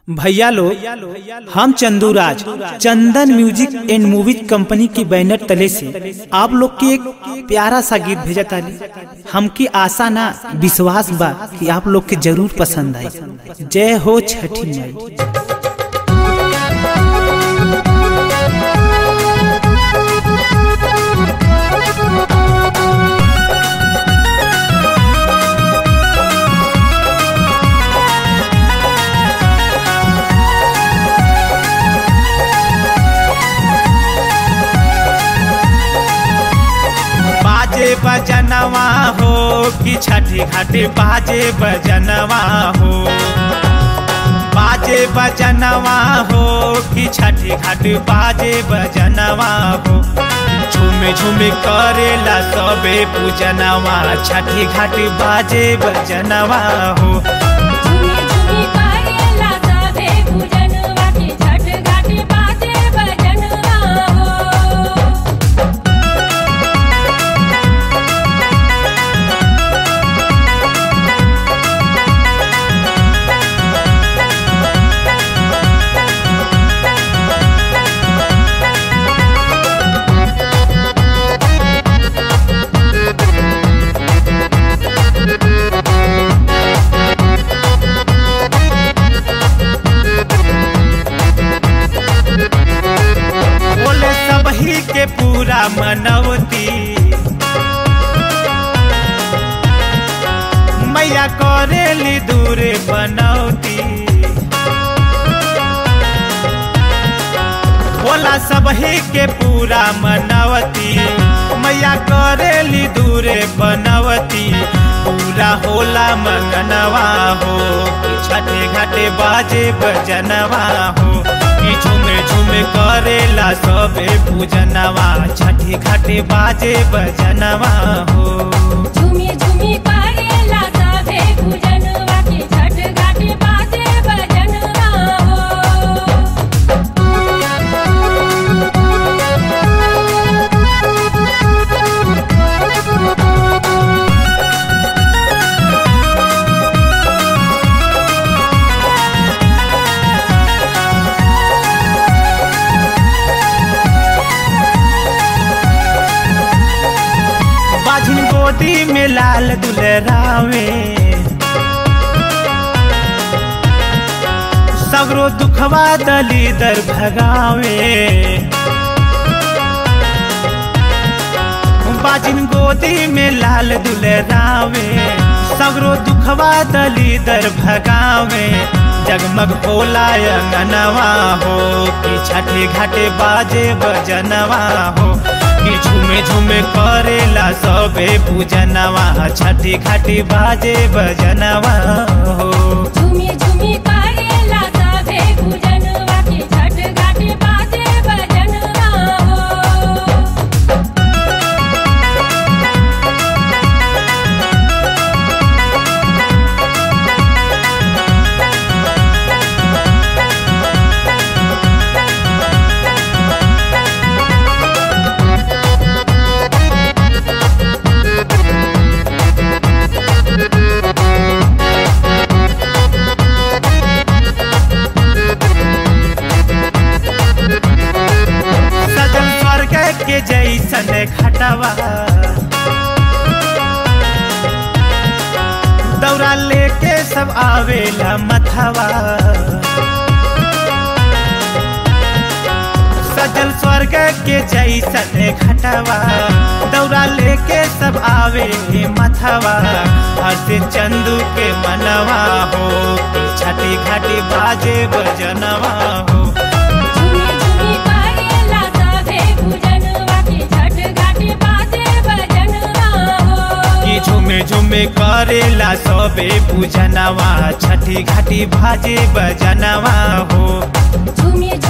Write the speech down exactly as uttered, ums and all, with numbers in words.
भैया लोग, हम Chandooraj Chandan music and movies company की बैनर तले से आप लोग के एक प्यारा सा गीत भेजा ताली। हमकी आशा ना विश्वास बा कि आप लोग के जरूर पसंद आई। जय हो छठी माई। बाजे बजनवा हो कि छठी घाटे बाजे बजनवा हो, बाजे बजनवा हो कि छठी घाटे बाजे बजनवा हो। झूमे झूमे करेला सबे पूजनवा, छठी घाटे बाजे बजनवा हो। के पूरा मनवती मैया करेली दूरे बनौती। बोला सबही के पूरा मनवती मैया करेली दूरे बनवती। पूरा होला मंगनवा हो कि छठे घाटे बाजे बजनवा हो। झूमे झूमे करेला सबे पूजनवा, छठी घाटे बाजे बजनवा हो। झूमे झूमे करेला सबे पूजनवा के छठ घाटे बाजे बजनवा गोदी में लाल दुलरावे, सगरो दुखवा दली दर भगावे। बाजिन गोदी में लाल दुलरावे, सगरो दुखवा दली दर भगावे। जगमग होला अंगनवा हो कि छठे घाटे बाजे बजनवा हो। कि झूमे झूमे करेला सबे पूजनवा, छठी घाटी बाजे बजनवा हो। झूमे झूमे करेला सबे पूजनवा के छठ घाटे बाजे बजनवा के जैसन घटवा दौरा लेके सब आवेला मथवा। सजल स्वर्ग के जैसन घटवा दौरा लेके सब आवे मथवा। हर चंदू के मनवा हो कि छठी घाटी बाजे बजनवा हो। झूमे झूमे करेला सबे पूजनवा, छठी घाटी बाजे बजनवा हो। झूमे